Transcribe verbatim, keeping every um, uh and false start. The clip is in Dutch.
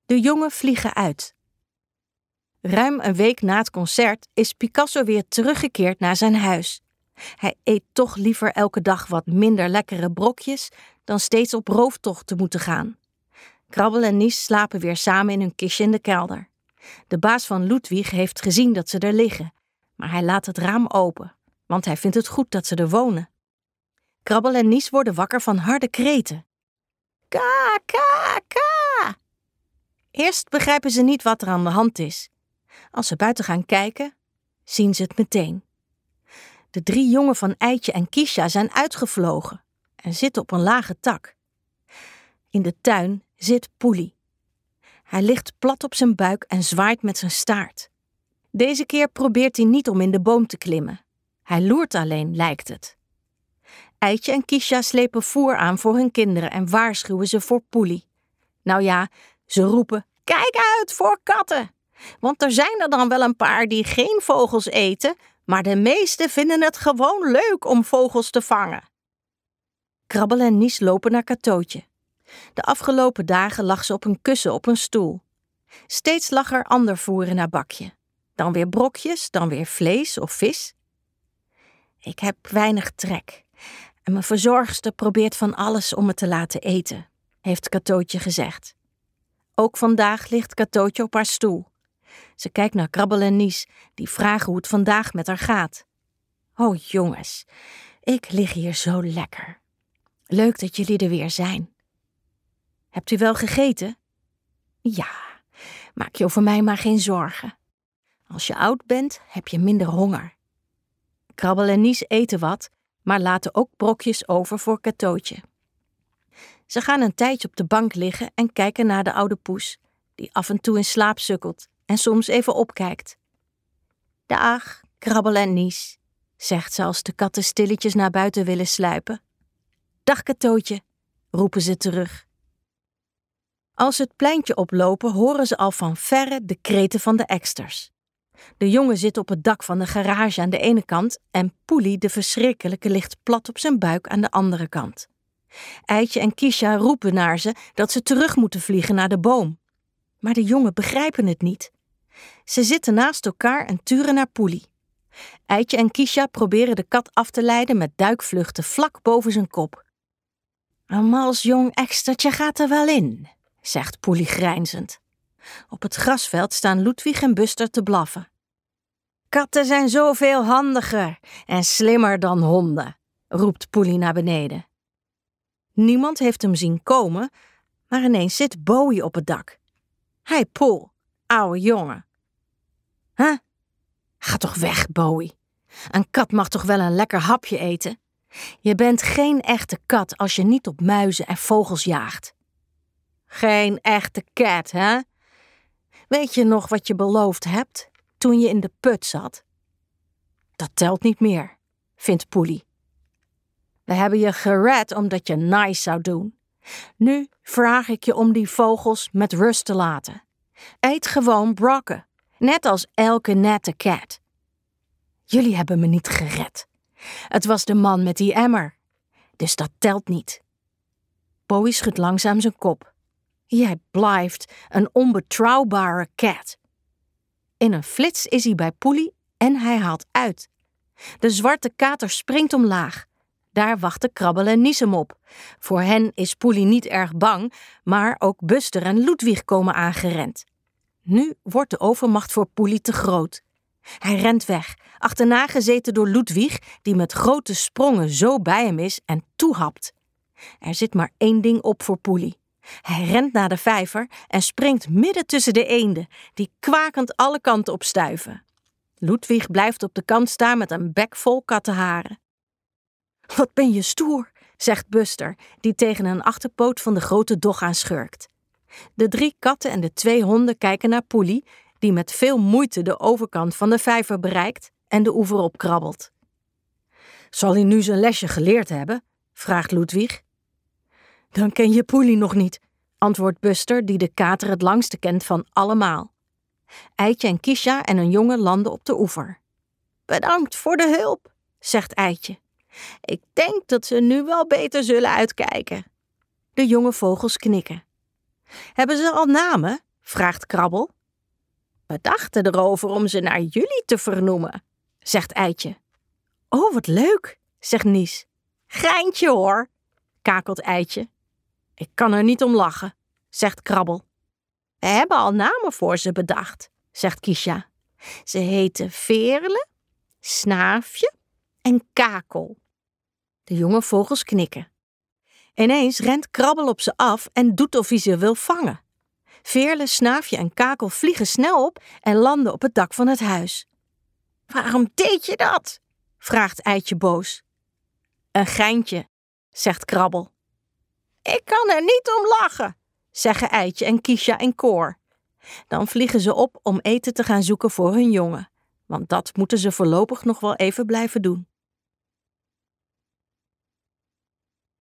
De jongen vliegen uit. Ruim een week na het concert is Picasso weer teruggekeerd naar zijn huis. Hij eet toch liever elke dag wat minder lekkere brokjes dan steeds op rooftocht te moeten gaan. Krabbel en Nies slapen weer samen in hun kistje in de kelder. De baas van Ludwig heeft gezien dat ze er liggen, maar hij laat het raam open, want hij vindt het goed dat ze er wonen. Krabbel en Nies worden wakker van harde kreten. Ka, ka, ka! Eerst begrijpen ze niet wat er aan de hand is. Als ze buiten gaan kijken, zien ze het meteen. De drie jongen van Eitje en Kiesja zijn uitgevlogen en zitten op een lage tak. In de tuin zit Poelie. Hij ligt plat op zijn buik en zwaait met zijn staart. Deze keer probeert hij niet om in de boom te klimmen. Hij loert alleen, lijkt het. Eitje en Kiesja slepen voer aan voor hun kinderen en waarschuwen ze voor Poelie. Nou ja, ze roepen, kijk uit voor katten! Want er zijn er dan wel een paar die geen vogels eten, maar de meesten vinden het gewoon leuk om vogels te vangen. Krabbel en Nies lopen naar Katootje. De afgelopen dagen lag ze op een kussen op een stoel. Steeds lag er ander voer in haar bakje. Dan weer brokjes, dan weer vlees of vis. Ik heb weinig trek en mijn verzorgster probeert van alles om me te laten eten, heeft Katootje gezegd. Ook vandaag ligt Katootje op haar stoel. Ze kijkt naar Krabbel en Nies, die vragen hoe het vandaag met haar gaat. Oh jongens, ik lig hier zo lekker. Leuk dat jullie er weer zijn. Hebt u wel gegeten? Ja, maak je over mij maar geen zorgen. Als je oud bent, heb je minder honger. Krabbel en Nies eten wat, maar laten ook brokjes over voor Katootje. Ze gaan een tijdje op de bank liggen en kijken naar de oude poes, die af en toe in slaap sukkelt en soms even opkijkt. Dag, Krabbel en Nies, zegt ze als de katten stilletjes naar buiten willen sluipen. Dag Katootje, roepen ze terug. Als ze het pleintje oplopen, horen ze al van verre de kreten van de eksters. De jongen zit op het dak van de garage aan de ene kant en Poelie, de verschrikkelijke, ligt plat op zijn buik aan de andere kant. Eitje en Kiesja roepen naar ze dat ze terug moeten vliegen naar de boom. Maar de jongen begrijpen het niet. Ze zitten naast elkaar en turen naar Poelie. Eitje en Kiesja proberen de kat af te leiden met duikvluchten vlak boven zijn kop. Een mals jong ekstertje gaat er wel in, zegt Poelie grijnzend. Op het grasveld staan Ludwig en Buster te blaffen. Katten zijn zoveel handiger en slimmer dan honden, roept Poelie naar beneden. Niemand heeft hem zien komen, maar ineens zit Bowie op het dak. Hé, Poel, ouwe jongen. Huh? Ga toch weg, Bowie. Een kat mag toch wel een lekker hapje eten? Je bent geen echte kat als je niet op muizen en vogels jaagt. Geen echte cat, hè? Weet je nog wat je beloofd hebt toen je in de put zat? Dat telt niet meer, vindt Poelie. We hebben je gered omdat je nice zou doen. Nu vraag ik je om die vogels met rust te laten. Eet gewoon brokken, net als elke nette cat. Jullie hebben me niet gered. Het was de man met die emmer. Dus dat telt niet. Bowie schudt langzaam zijn kop. Jij blijft een onbetrouwbare cat. In een flits is hij bij Poelie en hij haalt uit. De zwarte kater springt omlaag. Daar wachten Krabbel en Nies hem op. Voor hen is Poelie niet erg bang, maar ook Buster en Ludwig komen aangerend. Nu wordt de overmacht voor Poelie te groot. Hij rent weg, achterna gezeten door Ludwig, die met grote sprongen zo bij hem is en toehapt. Er zit maar één ding op voor Poelie. Hij rent naar de vijver en springt midden tussen de eenden, die kwakend alle kanten op stuiven. Ludwig blijft op de kant staan met een bek vol kattenharen. Wat ben je stoer, zegt Buster, die tegen een achterpoot van de grote dog aanschurkt. De drie katten en de twee honden kijken naar Poelie, die met veel moeite de overkant van de vijver bereikt en de oever opkrabbelt. Zal hij nu zijn lesje geleerd hebben? Vraagt Ludwig. Dan ken je Poelie nog niet, antwoordt Buster, die de kater het langste kent van allemaal. Eitje en Kiesja en een jongen landen op de oever. Bedankt voor de hulp, zegt Eitje. Ik denk dat ze nu wel beter zullen uitkijken. De jonge vogels knikken. Hebben ze al namen? vraagt Krabbel. We dachten erover om ze naar jullie te vernoemen, zegt Eitje. Oh, wat leuk, zegt Nies. Geintje hoor, kakelt Eitje. Ik kan er niet om lachen, zegt Krabbel. We hebben al namen voor ze bedacht, zegt Kiesja. Ze heten Veerle, Snaafje en Kakel. De jonge vogels knikken. Ineens rent Krabbel op ze af en doet of hij ze wil vangen. Veerle, Snaafje en Kakel vliegen snel op en landen op het dak van het huis. Waarom deed je dat? Vraagt Eitje boos. Een geintje, zegt Krabbel. Ik kan er niet om lachen, zeggen Eitje en Kiesja in koor. Dan vliegen ze op om eten te gaan zoeken voor hun jongen, want dat moeten ze voorlopig nog wel even blijven doen.